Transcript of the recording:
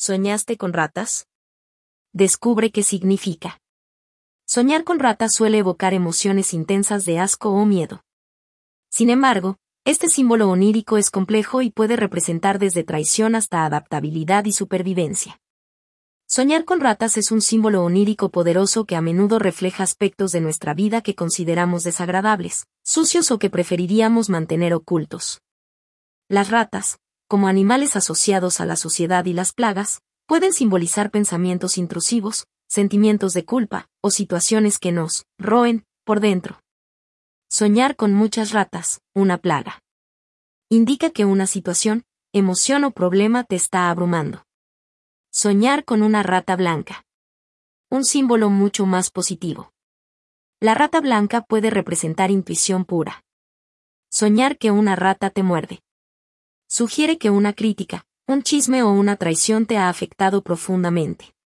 ¿Soñaste con ratas? Descubre qué significa. Soñar con ratas suele evocar emociones intensas de asco o miedo. Sin embargo, este símbolo onírico es complejo y puede representar desde traición hasta adaptabilidad y supervivencia. Soñar con ratas es un símbolo onírico poderoso que a menudo refleja aspectos de nuestra vida que consideramos desagradables, sucios o que preferiríamos mantener ocultos. Las ratas, como animales asociados a la sociedad y las plagas, pueden simbolizar pensamientos intrusivos, sentimientos de culpa, o situaciones que nos roen por dentro. Soñar con muchas ratas, una plaga. Indica que una situación, emoción o problema te está abrumando. Soñar con una rata blanca. Un símbolo mucho más positivo. La rata blanca puede representar intuición pura. Soñar que una rata te muerde. Sugiere que una crítica, un chisme o una traición te ha afectado profundamente.